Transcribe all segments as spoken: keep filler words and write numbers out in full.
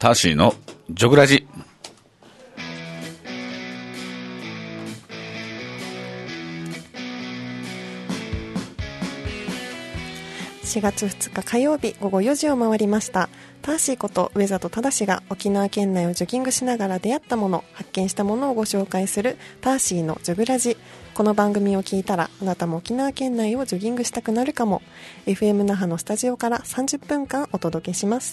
ターシーのジョグラジ。 しがつふつか火曜日午後よじを回りました。ターシーこと上里忠が沖縄県内をジョギングしながら出会ったもの、発見したものをご紹介するターシーのジョグラジ。この番組を聞いたらあなたも沖縄県内をジョギングしたくなるかも。 エフエム 那覇のスタジオからさんじゅっぷんかんお届けします。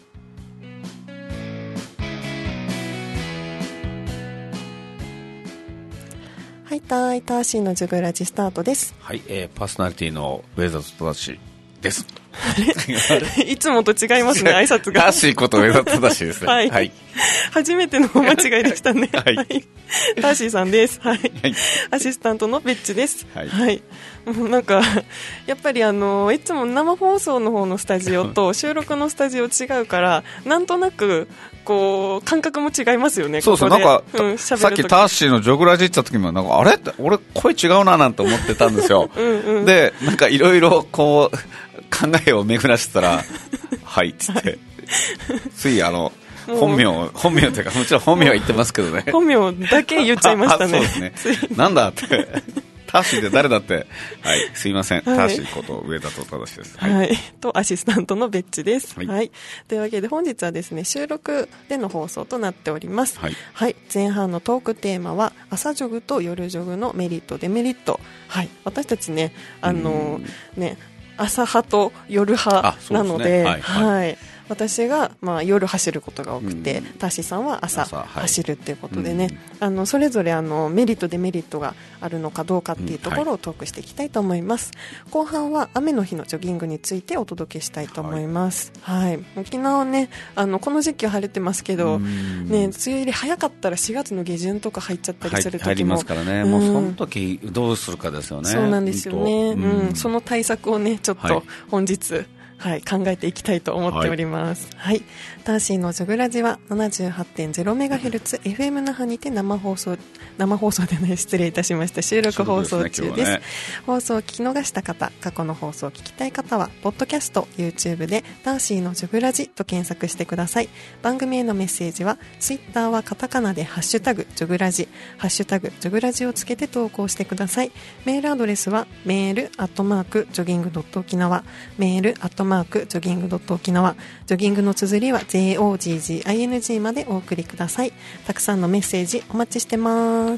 はい、ターターシーのジョグラジスタートです。 はい、えー、パーソナリティの上里忠です。 いつもと違いますね、挨拶が。 ターシーこと上里忠ですね。 はい、はい、初めての間違いでしたね。 はい、 ターシーさんです。はい、 はい、 アシスタントのベッチです。 はい、 はい、もうなんかやっぱりあのいつも生放送の方のスタジオと収録のスタジオ違うからなんとなくこう感覚も違いますよね。 そうそう、なんか、 うん、 さっきターシーのジョグラジって言った時もなんかあれって俺声違うななんて思ってたんですよ。うん、うん、でなんかいろいろこう考えを巡らしてたらはいっつって、はい、ついあの本名本名というかもちろん本名は言ってますけどね、 本名だけ言っちゃいましたね。 そうですね。なんだってターシーで誰だって、はい、すいません、はい、ターシーこと上田と忠です、 はいはい、とアシスタントのベッチです、 はいはい、というわけで本日はですね収録での放送となっております、 はいはい、前半のトークテーマは朝ジョグと夜ジョグのメリットデメリット、はい、私たちねあのね朝派と夜派なの で, で、ねはいはいはい、私が、まあ、夜走ることが多くて、タッシーさんは 朝, 朝、はい、走るっていうことでね、あのそれぞれあのメリットデメリットがあるのかどうかっていうところをトークしていきたいと思います、はい、後半は雨の日のジョギングについてお届けしたいと思います、はいはい、沖縄はねあのこの時期は晴れてますけど、ね、梅雨入り早かったらしがつの下旬とか入っちゃったりする時も入りますからね、うん、もうその時どうするかですよね。 そうなんですよね、うんうん、その対策をねちょっと本日、はいはい、考えていきたいと思っております、はいはい、ターシーのジョグラジは ななじゅうはちてんゼロメガヘルツ エフエム 那覇にて生放送生放送でね失礼いたしました収録放送中です、です、ね、放送を聞き逃した方過去の放送を聞きたい方はポッドキャスト YouTube でターシーのジョグラジと検索してください。番組へのメッセージはツイッターはカタカナでハッシュタグジョグラジハッシュタグジョグラジをつけて投稿してください。メールアドレスはメールアットマークジョギングドット沖縄メールアットマークジョギングドット沖縄ジョギングの綴りは ジェイオージージーアイエヌジー までお送りください。たくさんのメッセージお待ちしてます。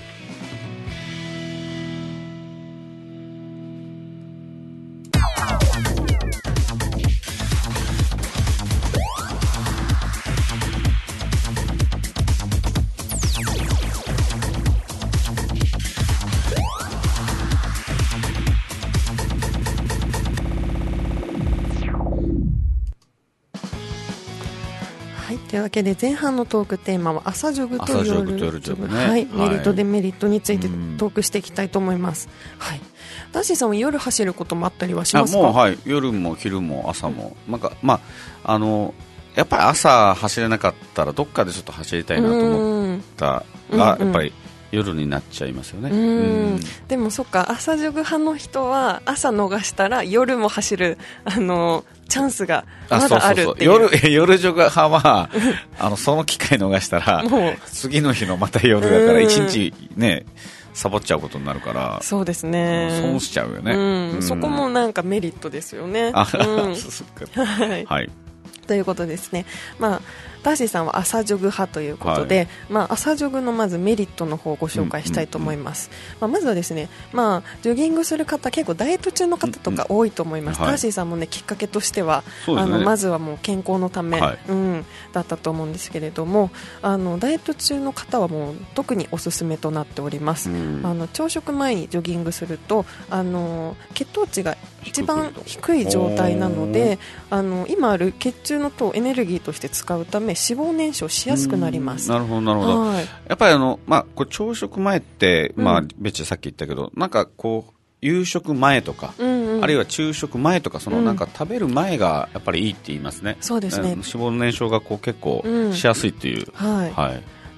というわけで前半のトークテーマは朝ジョグと夜ジョグ、ねはい、メリットデメリットについてトークしていきたいと思います、はい、ダッシーさんは夜走ることもあったりはしますか？ あもう、はい、夜も昼も朝もなんか、まあ、あのやっぱり朝走れなかったらどっかでちょっと走りたいなと思ったらやっぱり夜になっちゃいますよね。 うんうんでもそっか朝ジョグ派の人は朝逃したら夜も走るあのチャンスがまだあるっていう。 そうそうそう 夜, 夜ジョグ派はあのその機会逃したらもう次の日のまた夜だから一日ねサボっちゃうことになるからそうですね損しちゃうよね、 うんうん、 そこもなんかメリットですよね。 あ、 うん、 そっかはい、はいということですね。まあターシーさんは朝ジョグ派ということで、はいまあ、朝ジョグのまずメリットの方をご紹介したいと思います、うんうんうんまあ、まずはですね、まあ、ジョギングする方結構ダイエット中の方とか多いと思います、うんうんはい、ターシーさんも、ね、きっかけとしては、ね、あのまずはもう健康のため、はいうん、だったと思うんですけれどもあのダイエット中の方はもう特におすすめとなっております、うん、あの朝食前にジョギングするとあの血糖値が一番低い状態なのであの今ある血中の糖をエネルギーとして使うため脂肪燃焼しやすくなります。 なるほどなるほど、はい、やっぱりあの、まあ、これ朝食前って、まあ、ベッチさっき言ったけどなんかこう夕食前とか、うんうん、あるいは昼食前とかそのなんか食べる前がやっぱりいいって言いますね、 そうですね、 脂肪の燃焼がこう結構しやすいっていう、 うんはいはい、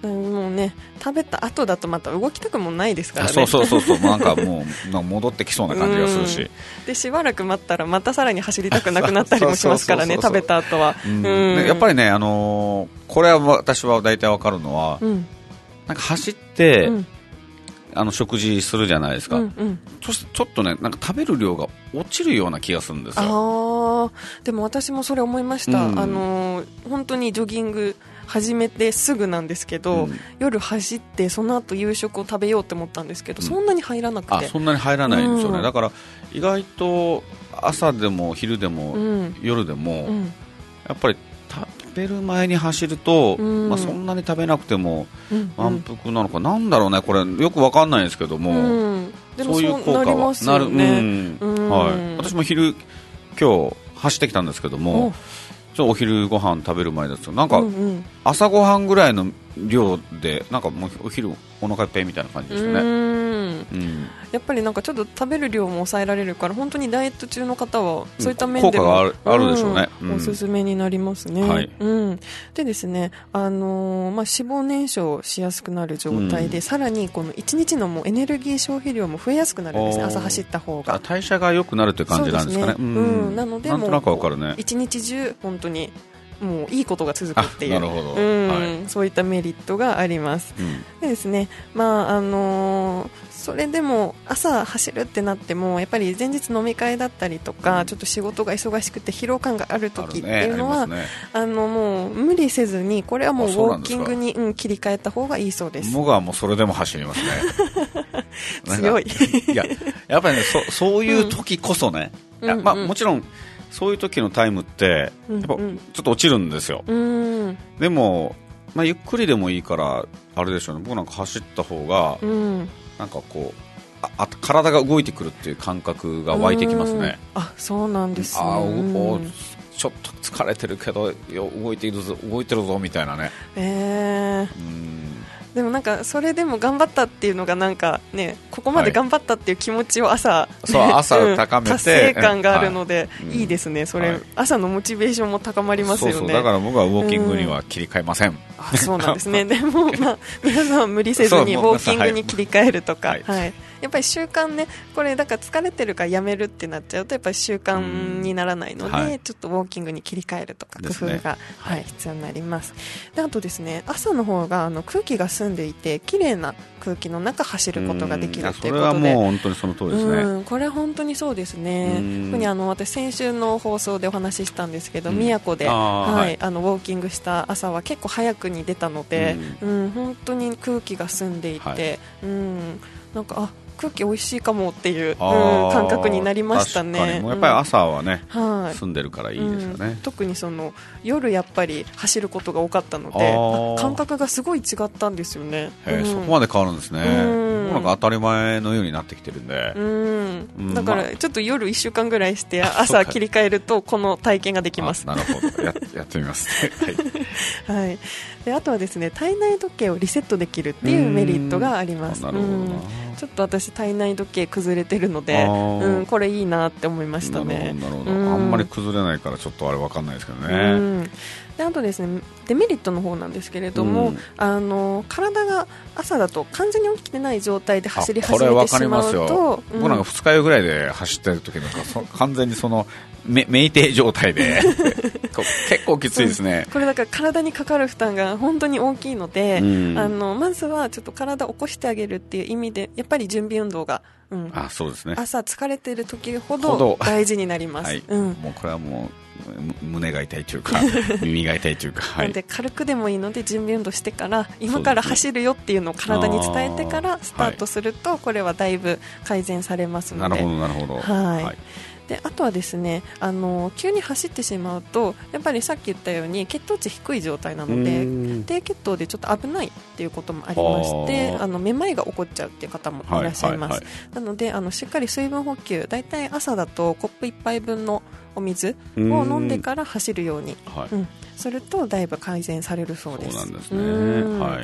もうね、食べた後だとまた動きたくもないですからね。 そうそうそうそうなんかもうなんか戻ってきそうな感じがするし、 でしばらく待ったらまたさらに走りたくなくなったりもしますからね、食べた後は、 うんね、やっぱりね、あのー、これは私は大体わかるのは、うん、なんか走って、うん、あの食事するじゃないですか、うんうん、そしてちょっとねなんか食べる量が落ちるような気がするんですよ。 あでも私もそれ思いました、うん、あのー、本当にジョギング始めてすぐなんですけど、うん、夜走ってその後夕食を食べようと思ったんですけど、うん、そんなに入らなくて、 あそんなに入らないんですよね、うん、だから意外と朝でも昼でも、うん、夜でも、うん、やっぱり食べる前に走ると、うんまあ、そんなに食べなくても満腹なのか、うん、なんだろうねこれよく分かんないんですけども、うん、 でもそういう効果はなりますよね、 うんうんはい、私も昼今日走ってきたんですけども、ちょっとお昼ご飯食べる前ですとなんか朝ごはんぐらいの量でなんかもうお昼お腹いっぱいみたいな感じでしたね。うんうん、 やっぱりなんかちょっと食べる量も抑えられるから本当にダイエット中の方はそういった面でも、 効果がある、あるでしょうね、 うん、おすすめになりますね、はいうん、でですね、あのーまあ、脂肪燃焼しやすくなる状態で、うん、さらにこのいちにちのもうエネルギー消費量も増えやすくなるんですね。朝走った方が代謝が良くなるという感じなんですかね。 そうですね、うん、なのでもうなんとなくわかるね。 一日中本当にもういいことが続くっていうなるほど、 うんはい、 そういったメリットがあります、うん、でですね、まああのー、それでも朝走るってなってもやっぱり前日飲み会だったりとか、うん、ちょっと仕事が忙しくて疲労感がある時っていうのはあ、ねね、あのもう無理せずにこれはもうウォーキングに、うん、切り替えた方がいいそうです。 僕はもうそれでも走りますね強いいややっぱりね そ, そういう時こそね、うんいやまあ、もちろんそういう時のタイムってやっぱちょっと落ちるんですよ、うんうん、でも、まあ、ゆっくりでもいいからあれでしょうね、僕なんか走った方が、うん、なんかこうああ体が動いてくるっていう感覚が湧いてきますね。 あ、そうなんですね。 あおちょっと疲れてるけど動いているぞ動いてるぞみたいなね、 えー、うんでもなんかそれでも頑張ったっていうのがなんかねここまで頑張ったっていう気持ちを朝、はい、 そう朝高めて、うん、 達成感があるので、はい、いいですねそれ、はい、朝のモチベーションも高まりますよね。 そうそうだから僕はウォーキングには切り替えません、うん、 あそうなんですねでも、まあ、皆さんは無理せずにウォーキングに切り替えるとか、はいはい、やっぱり習慣ねこれだから疲れてるからやめるってなっちゃうとやっぱり習慣にならないので、うんはい、ちょっとウォーキングに切り替えるとか工夫が、ねはいはい、必要になります。であとですね朝の方があの空気が澄んでいて綺麗な空気の中走ることができるということで、それはもう本当にその通りですね。 うんこれは本当にそうですね。特にあの私先週の放送でお話ししたんですけど、うん、宮古で、はいはい、あのウォーキングした朝は結構早くに出たので、うんうん、本当に空気が澄んでいて、はい、うんなんかあ空気美味しいかもっていう、うん、感覚になりましたね。 確かにもうやっぱり朝はね、うん、住んでるからいいですよね、うん、特にその夜やっぱり走ることが多かったので感覚がすごい違ったんですよね、 うん、そこまで変わるんですね、うん、なんか当たり前のようになってきてるんで、 うんうん、だからちょっと夜いっしゅうかんぐらいして朝切り替えるとこの体験ができます。 なるほど や, やってみますはい、はい、であとはですね体内時計をリセットできるっていうメリットがあります。なるほどな、うんちょっと私体内時計崩れてるので、うん、これいいなって思いましたね。 なるほどなるほど、うん、あんまり崩れないからちょっとあれ分かんないですけどね、うん、 であとですねデメリットの方なんですけれども、うん、あの体が朝だと完全に起きてない状態で走り始めてしまうと、うん、 僕なんかふつかよぐらいで走ってる時なんか完全にそのめ酩酊状態で結構きついですね、 うん、これだから体にかかる負担が本当に大きいので、うん、あのまずはちょっと体を起こしてあげるっていう意味でやっぱり準備運動が、うん、 あそうですね、 朝疲れている時ほど大事になります、はいうん、 もうこれはもう胸が痛いというか耳が痛いというか、はい、 なので軽くでもいいので準備運動してから今から走るよっていうのを体に伝えてからスタートするとこれはだいぶ改善されますので、 なるほどなるほど、 はい、はいであとはですねあの急に走ってしまうとやっぱりさっき言ったように血糖値低い状態なので低血糖でちょっと危ないっていうこともありましてあのめまいが起こっちゃうっていう方もいらっしゃいます、はいはいはい、なのであのしっかり水分補給だいたい朝だとコップいっぱいぶんのお水を飲んでから走るように、はいうん、するとだいぶ改善されるそうです。 そうなんですね、はい、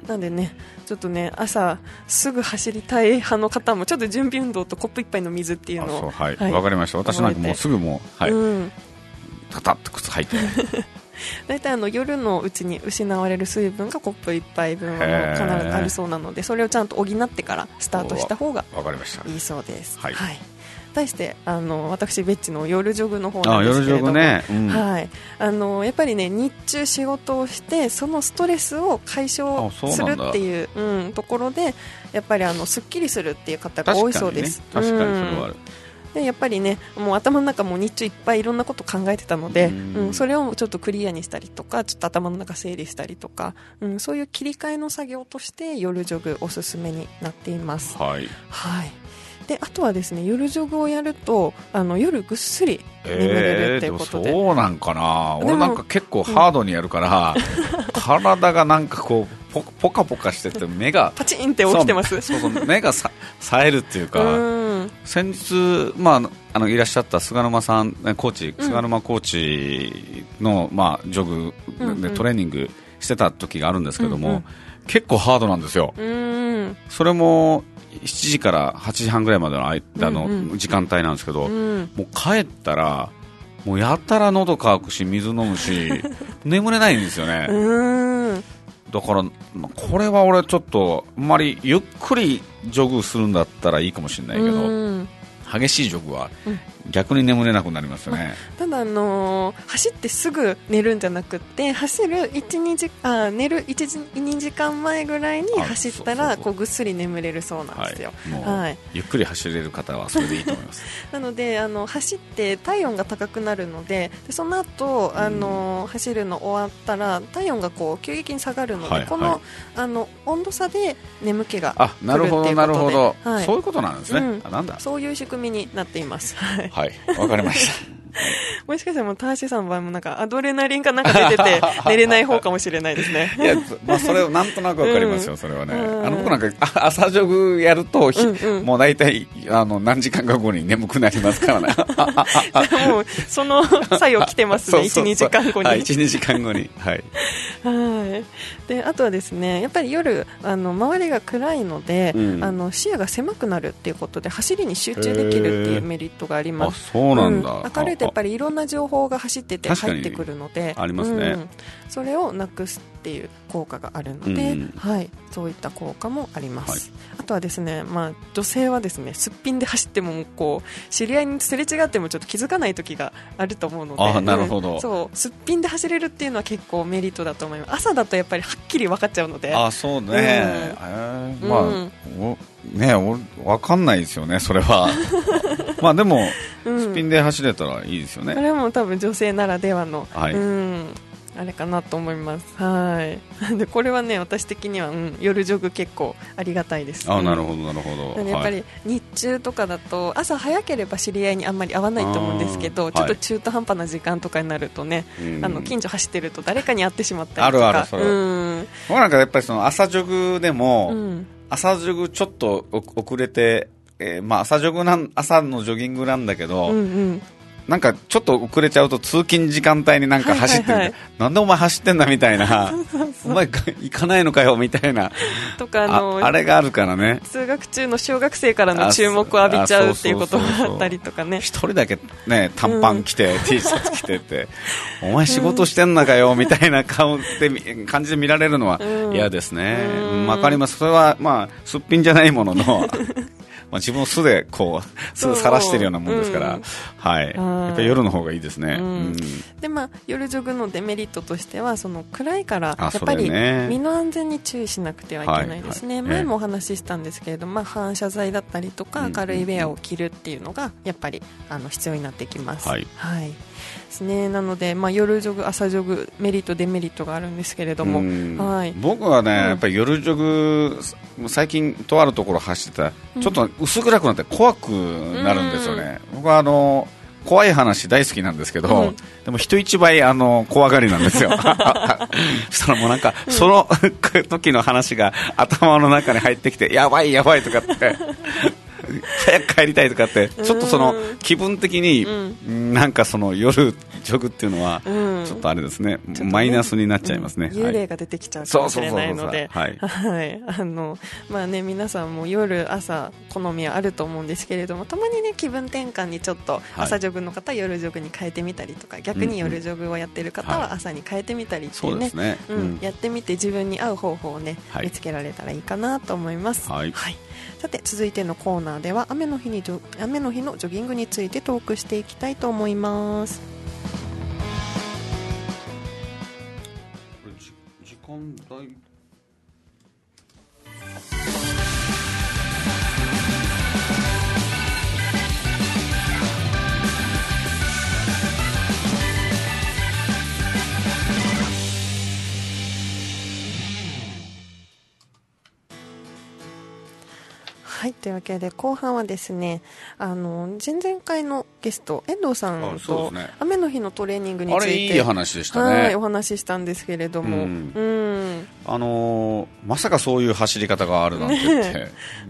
なんでねちょっとね朝すぐ走りたい派の方もちょっと準備運動とコップいっぱいの水っていうのをはい、はい、分かりました。私なんかもうすぐもう、はいうん、タタッと靴履いてだいたいあの夜のうちに失われる水分がコップいっぱい分は必ずあるそうなので、それをちゃんと補ってからスタートした方がいいそうです。はい、はい、対してあの私ベッチの夜ジョグの方なんですけれども、ね、うん、はい、あのやっぱりね日中仕事をしてそのストレスを解消するっていう、うん、ところでやっぱりあのすっきりするっていう方が多いそうです。 確かにね、確かにそれはある、 うん、でやっぱりねもう頭の中も日中いっぱいいろんなこと考えてたので、うんうん、それをちょっとクリアにしたりとかちょっと頭の中整理したりとか、うん、そういう切り替えの作業として夜ジョグおすすめになっています。 はい、 はい、であとはですね夜ジョグをやるとあの夜ぐっすり眠れるっていうことで、 えー、そうなんかな。俺なんか結構ハードにやるから、うん、体がなんかこうポ, ポカポカしてて目がパチンって起きてます。 そうそうそう目がさ冴えるっていうか、うん、先日、まあ、あのいらっしゃった菅沼さんコーチ、うん、菅沼コーチの、まあ、ジョグでトレーニングしてた時があるんですけども、うんうん、結構ハードなんですよ、うん、それもしちじからはちじはんぐらいまでの間の時間帯なんですけど、うんうん、もう帰ったらもうやたら喉乾くし水飲むし眠れないんですよね。うんだからこれは俺ちょっとあんまりゆっくりジョグするんだったらいいかもしれないけど、うん激しいジョグは逆に眠れなくなりますよね、 うん、ただ、あのー、走ってすぐ寝るんじゃなくって走るいち、にじあ寝るいち、にじかんまえぐらいに走ったらこうぐっすり眠れるそうなんですよ、 はいはい、ゆっくり走れる方はそれでいいと思いますなのであの走って体温が高くなるの で, でその後、あのー、走るの終わったら体温がこう急激に下がるので、はいはい、この、あの温度差で眠気が来るっていうことで、あ、なるほどなるほど、 はい、そういうことなんですね、うん、あなんだそういう仕組みになっていますはい、わかりましたもしかしたらもう田橋さんの場合もなんかアドレナリンかなんか出てて寝れない方かもしれないですねいや、まあ、それをなんとなくわかりますよ、うん、それはね、うん、あの僕なんか朝ジョグやると、うんうん、もう大体あの何時間か後に眠くなりますからねもうその作用来てますねいち、にじかんごに、はい、 いち、にじかんごに、はい、 はいであとはですねやっぱり夜あの周りが暗いので、うん、あの視野が狭くなるっていうことで走りに集中できるっていうメリットがあります。 あ、そうなんだ、うん、 明るいとやっぱりいろんな情報が走ってて入ってくるのでありますね、うん、 それをなくすっていう効果があるので、うんはい、そういった効果もあります、はい、あとはですね、まあ、女性はですねすっぴんで走ってもこう知り合いにすれ違ってもちょっと気づかない時があると思うので、 あ、なるほど、 うん、そうすっぴんで走れるっていうのは結構メリットだと思います。朝だとやっぱりはっきり分かっちゃうので、 あ、そうね、うんえー、まあ、うんおね、お分かんないですよねそれはまあでも、うん、スピンで走れたらいいですよね。 これも多分女性ならではの、はい、うんあれかなと思います。はいでこれはね私的には、うん、夜ジョグ結構ありがたいです。 あ、なるほどなるほど、 やっぱり日中とかだと朝早ければ知り合いにあんまり会わないと思うんですけど、ちょっと中途半端な時間とかになるとね、はい、あの近所走ってると誰かに会ってしまったりとか、 あるあるそれ、うん、僕なんかやっぱりその朝ジョグでも、うん、朝ジョグちょっと遅れて、えーまあ、朝ジョグなん朝のジョギングなんだけど、うんうんなんかちょっと遅れちゃうと通勤時間帯になんか走ってる、はいはいはい、なんでお前走ってんだみたいなそうそうそうお前行かないのかよみたいなとか あのあ, あれがあるからね、 通学中の小学生からの注目を浴びちゃうっていうことがあったりとかね、 一人だけね短パン着て、うん、T シャツ着てってお前仕事してんのかよみたいな顔で感じで見られるのは嫌ですね。わ、うんうん、かります。それはまあすっぴんじゃないもののまあ、自分を素でこう素さらしてるようなもんですから、うんはい、やっぱり夜の方がいいですね、うんうん、 でまあ、夜ジョグのデメリットとしてはその暗いからやっぱり身の安全に注意しなくてはいけないですね、はいはい、前もお話ししたんですけれども、まあ、反射材だったりとか明るいウェアを着るっていうのがやっぱりあの必要になってきます、はいはいですね、なので、まあ、夜ジョグ朝ジョグメリットデメリットがあるんですけれども、はい、 僕はね、うん、やっぱり夜ジョグ最近とあるところ走ってたちょっと薄暗くなって怖くなるんですよね、うん、僕はあの怖い話大好きなんですけど、うん、でも人一倍あの怖がりなんですよそしたらもうなんか、うん、その時の話が頭の中に入ってきてやばいやばいとかって早く帰りたいとかってちょっとその気分的に、うん、なんかその夜ジョグっていうのはちょっとあれですね、うん、マイナスになっちゃいますね、 うん、幽霊が出てきちゃうかもしれないので、まあね、皆さんも夜朝好みはあると思うんですけれども、たまにね気分転換にちょっと朝ジョグの方は夜ジョグに変えてみたりとか、逆に夜ジョグをやっている方は朝に変えてみたりっていうね、やってみて自分に合う方法をね、はい、見つけられたらいいかなと思います、はいはい、さて続いてのコーナーでは雨の日にジョ雨の日のジョギングについてトークしていきたいと思います。 時間帯はい、というわけで後半はですね、あの前々回のゲスト遠藤さんと雨の日のトレーニングについて、 あれいい話でしたね、 はい、お話ししたんですけれども、うんうん、 あのー、まさかそういう走り方があるなんて言って、ねねうん、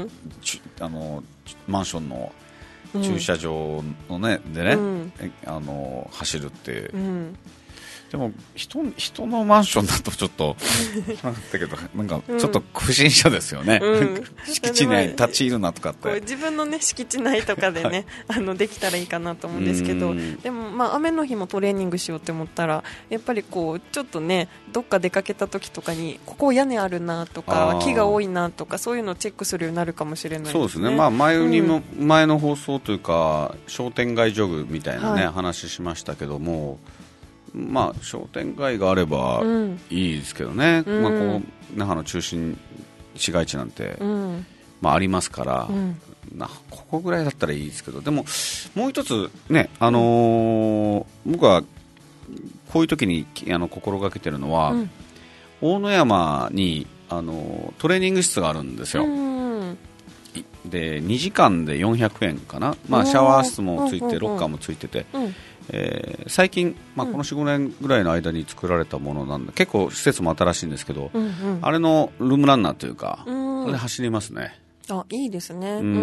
あのマンションの駐車場の、ねうん、でね、うん、あの走るって、うんでも 人, 人のマンションだとちょっとだけどなんかちょっと不審者ですよね、うん、敷地内立ち入るなとかってこう自分の、ね、敷地内とかでね、はい、あのできたらいいかなと思うんですけど、でも、まあ、雨の日もトレーニングしようって思ったらやっぱりこうちょっとねどっか出かけた時とかにここ屋根あるなとか木が多いなとかそういうのをチェックするようになるかもしれないですね。 そうですね、まあ、前にも、うん、前の放送というか商店街ジョグみたいな、ねはい、話しましたけども、まあ、商店街があればいいですけどね、うんまあ、こう那覇の中心市街地なんて、うんまあ、ありますから、うん、なここぐらいだったらいいですけど、でももう一つね、あのー、僕はこういう時にあの心がけてるのは、うん、大野山にあのトレーニング室があるんですよ、うんでにじかんでよんひゃくえんかな、まあ、シャワー室もついてロッカーもついてて、うんえー、最近、まあ、この よん,ご 年ぐらいの間に作られたものなんで、うん、結構施設も新しいんですけど、うんうん、あれのルームランナーというか、うん、あれ走りますね。 あ、いいですね、うんうん、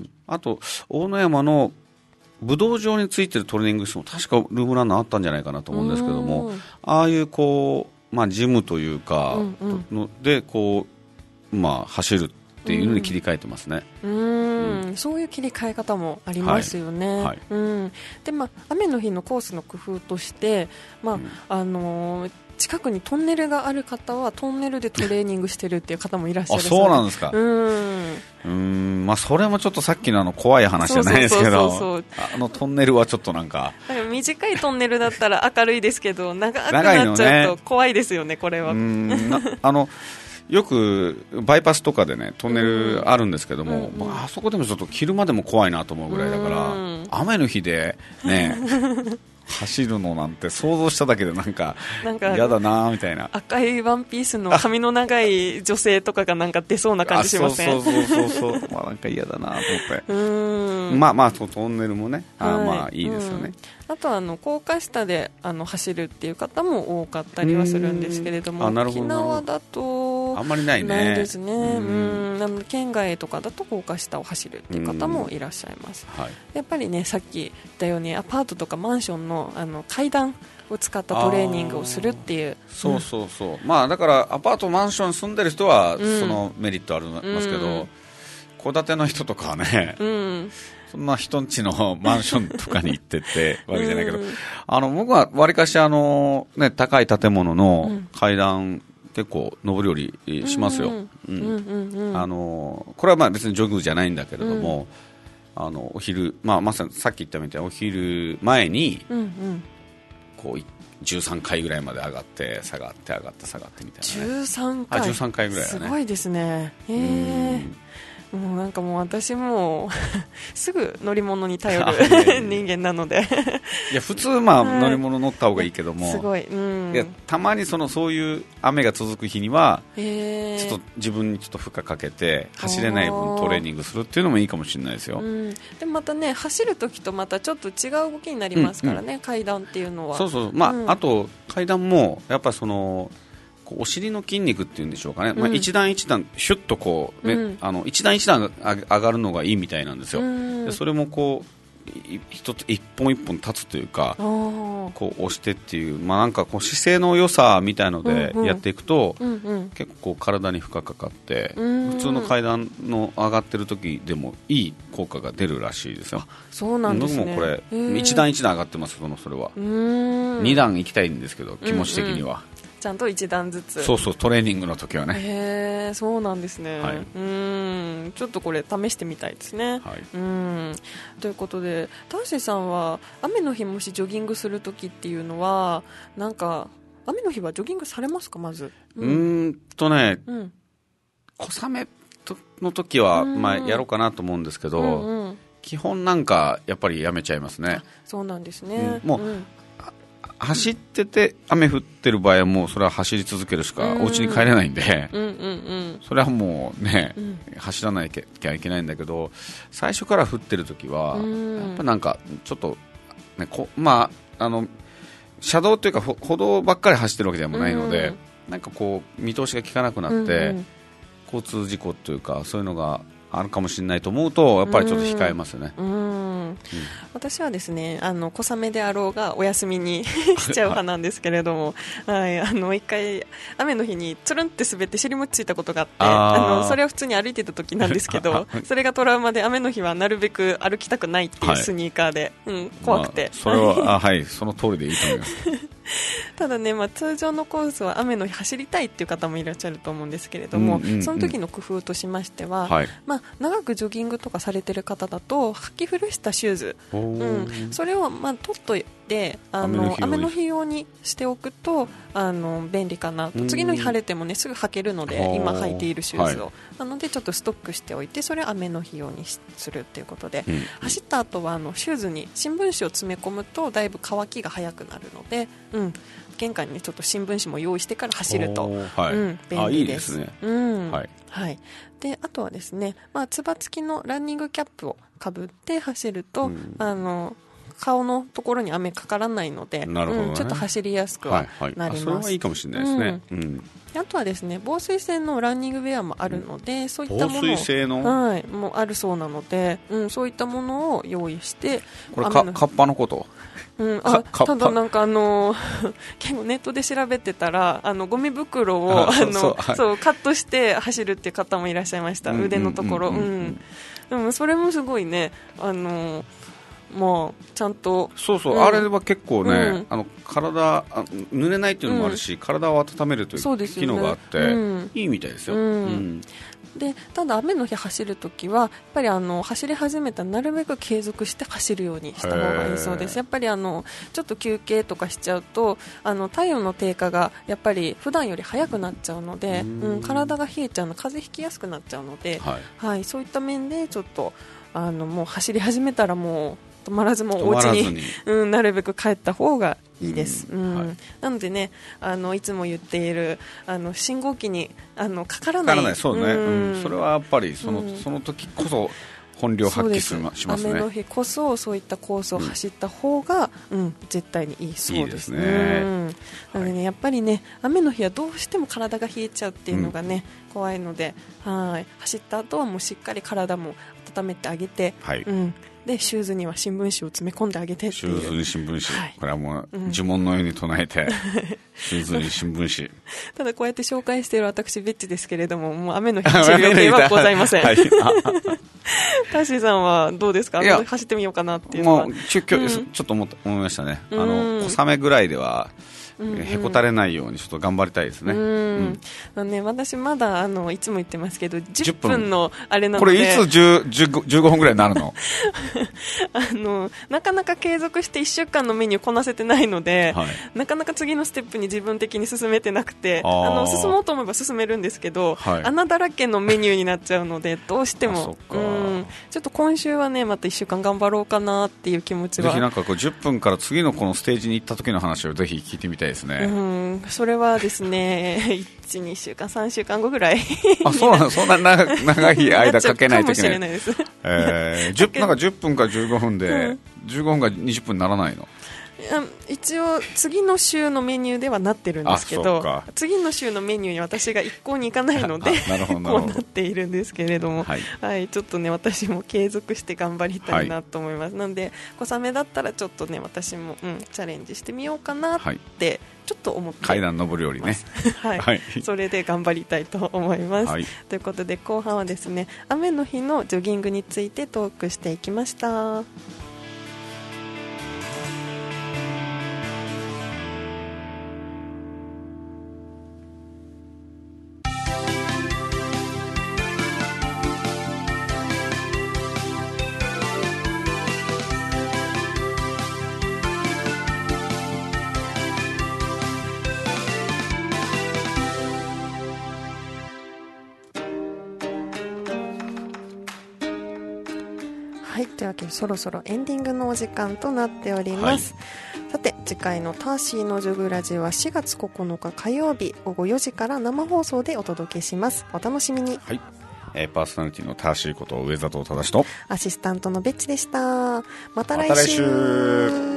あと大野山の武道場についてるトレーニング室も確かルームランナーあったんじゃないかなと思うんですけども、うん、ああいうこう、まあ、ジムというか、うんうん、のでこう、まあ、走るっていうのに切り替えてますね、 うんうんうん、そういう切り替え方もありますよね、はいはいうん、でまあ、雨の日のコースの工夫として、まあうんあのー、近くにトンネルがある方はトンネルでトレーニングしてるっていう方もいらっしゃるそうなんですか。うんうん、まあ、それもちょっとさっきのあの怖い話じゃないですけど、あのトンネルはちょっとなんか短いトンネルだったら明るいですけど長くなっちゃうと怖いですよね、これは。うんなあのよくバイパスとかでねトンネルあるんですけども、うんまあ、あそこでもちょっと昼間でも怖いなと思うぐらいだから、うん、雨の日でね走るのなんて想像しただけでなんか嫌だなみたいな。 赤いワンピースの髪の長い女性とかがなんか出そうな感じしません？ そうそうそうそうそうまあなんか嫌だなと思ってうんまあまあトンネルもね、はい、あまあいいですよね、 うん、あとはあの高架下であの走るっていう方も多かったりはするんですけれども、あなるほど沖縄だとあんまりないね。 ないですね。うんうんなので県外とかだと高架下を走るっていう方もいらっしゃいます、はい、やっぱりねさっき言ったようにアパートとかマンションの、あの階段を使ったトレーニングをするっていう。 そうそうそう、うん、まあだからアパートマンションに住んでる人はそのメリットありますけど戸、うん、建ての人とかはね、うん、そんな人ん家のマンションとかに行ってってわけじゃないけど、うん、あの僕はわりかしあの、ね、高い建物の階段結構上り下りしますよ。これはまあ別にジョグじゃないんだけれども、うん、あのお昼、まあ、まさにさっき言ったみたいにお昼前に、うんうん、こうじゅうさんかいぐらいまで上がって下がって上がって下がってみたいな、ね、 じゅうさんかいあじゅうさんかいぐらいだね。 すごいですね。へーもうなんかもう私もすぐ乗り物に頼る人間なのでいや普通まあ乗り物乗った方がいいけどもすごい、うん、 いやたまにそのそういう雨が続く日にはちょっと自分にちょっと負荷かけて走れない分トレーニングするっていうのもいいかもしれないですよ、うん、 でもまたね走るときとまたちょっと違う動きになりますからね、うんうん、階段っていうのはそうそう、まあうん、あと階段もやっぱそのこうお尻の筋肉っていうんでしょうかね、 うん、 まあ、一段一段ヒュッとこう、ね、うん、あの一段一段上がるのがいいみたいなんですよ、うん、でそれもこう一つ一本一本立つというかこう押してっていう、まあ、なんかこう姿勢の良さみたいのでやっていくと、うんうん、結構体に負荷かかって、うん、普通の階段の上がってる時でもいい効果が出るらしいですよ。 そうなんですね。 僕もこれ一段一段上がってます。そのそれは二段行きたいんですけど気持ち的には、うんうん、 ちゃんと一段ずつ。 そうそう、トレーニングの時はね。 へー、そうなんですね、はい、うーん、ちょっとこれ試してみたいですね、はい、うーんということで、ターシーさんは雨の日もしジョギングする時っていうのはなんか雨の日はジョギングされますか？まずうーんとね、うん、小雨の時はまあやろうかなと思うんですけど、うんうん、基本なんかやっぱりやめちゃいますね。 そうなんですね、 うん、もう、うん、走ってて雨降ってる場合はもうそれは走り続けるしかお家に帰れないんで、うんうんうん、それはもうね、うん、走らなきゃいけないんだけど、最初から降ってる時はやっぱなんかちょっと、ね、こまああの車道というか歩道ばっかり走ってるわけでもないので、うん、なんかこう見通しが効かなくなって、うんうん、交通事故というかそういうのがあるかもしれないと思うとやっぱりちょっと控えますね。うん、うん、 私はですね、あの小雨であろうがお休みにしちゃう派なんですけれどもはい、あの一回雨の日につるんって滑って尻餅ついたことがあって、ああのそれは普通に歩いてた時なんですけどそれがトラウマで雨の日はなるべく歩きたくないっていうスニーカーで、はい、うん、怖くて、まあ、 それはあ、はい、その通りでいいと思いますただね、まあ、通常のコースは雨の日走りたいっていう方もいらっしゃると思うんですけれども、うんうんうん、その時の工夫としましては、はい、まあ、長くジョギングとかされてる方だと履き古したシューズ、うん、それをまあ取っといてあの雨の日用にしておくとあの便利かなと。次の日晴れても、ね、すぐ履けるので今履いているシューズを、はい、なのでちょっとストックしておいてそれを雨の日用にするということで、うん、走った後はあのシューズに新聞紙を詰め込むとだいぶ乾きが早くなるので、うん、玄関にちょっと新聞紙も用意してから走ると、はい、うん、便利です。あ、いいですね。うん、はいはい、であとはですね、まあ、つば付きのランニングキャップをかぶって走ると、うん、あの顔のところに雨かからないので、なるほどね、うん、ちょっと走りやすくはなります、はいはい、それはいいかもしれないですね、うんうん、 あとはですね、防水性のランニングウェアもあるので、うん、そういったもの防水性の、 はい、もうあるそうなので、うん、そういったものを用意して。 これかカッパのこと？ うん、あただなんかあの結構ネットで調べてたらあのゴミ袋をあのそう、はい、そうカットして走るっていう方もいらっしゃいました、うん、腕のところ、うん、でもそれもすごいね、あのまあ、ちゃんとそうそう、うん、あれは結構ね、うん、あの体あ濡れないっていうのもあるし、うん、体を温めるという機能があって、うん、いいみたいですよ、うんうん、 でただ雨の日走るときはやっぱりあの走り始めたらなるべく継続して走るようにした方がいいそうです。やっぱりあのちょっと休憩とかしちゃうとあの体温の低下がやっぱり普段より早くなっちゃうので、うん、体が冷えちゃうの、風邪ひきやすくなっちゃうので、はいはい、そういった面でちょっとあのもう走り始めたらもう止まらずもうお家に、うん、なるべく帰った方がいいです、うんうんはい、なのでね、あのいつも言っているあの信号機にあのかからない、かからない、 そうね、うんうん、それはやっぱりその、うん、その時こそ本領発揮します、しますね。 雨の日こそそういったコースを走った方が、うんうん、絶対にいいそうですね。いいですね、うん、なのでね、やっぱりね雨の日はどうしても体が冷えちゃうっていうのがね、うん、怖いので、はい、走った後はもうしっかり体も温めてあげて、はい、うん、でシューズには新聞紙を詰め込んであげてっていう、 シューズに新聞紙、はい、これはもう呪文のように唱えて、うん、シューズに新聞紙ただこうやって紹介している私ベッチですけれども、もう雨の日走る予定はございません、はい、ターシーさんはどうですか？走ってみようかなっていうのはもうちょ、うん、ちょっと思いましたね、あの小雨ぐらいではうんうん、へこたれないようにちょっと頑張りたいですね。うん、うんあのね、私まだあのいつも言ってますけどじゅっぷんのあれなので、 これいつじゅう、じゅうご、じゅうごふんぐらいになるのあのなかなか継続していっしゅうかんのメニューこなせてないので、はい、なかなか次のステップに自分的に進めてなくて、あの進もうと思えば進めるんですけど、はい、穴だらけのメニューになっちゃうのでどうしてもうん、ちょっと今週はねまたいっしゅうかん頑張ろうかなっていう気持ちは、 ぜひなんかこうじゅっぷんから次のこのステージに行った時の話をぜひ聞いてみたいですね。 うん、それはですねいち、にしゅうかんさんしゅうかんごぐらいあ、そうなの、そんな長い間かけないといけない。かもしれないです、えー、じゅうなんかじゅっぷんからじゅうごふんで、うん、じゅうごふんがにじゅっぷんにならないの？ 一応次の週のメニューではなってるんですけど、次の週のメニューに私が一向に行かないのでなるほどなるほどこうなっているんですけれども、はいはい、ちょっとね私も継続して頑張りたいなと思います、はい、なので小雨だったらちょっとね私も、うん、チャレンジしてみようかなって、はいちょっと思って階段登るよりねはい、はい、それで頑張りたいと思います、はい、ということで後半はですね雨の日のジョギングについてトークしていきました。はい、というわけでそろそろエンディングのお時間となっております、はい、さて次回のターシーのジョグラジはしがつここのか火曜日午後よじから生放送でお届けします。お楽しみに。 はい、えー、パーソナリティのターシーこと上里忠とアシスタントのベッチでした。また来週。また来週。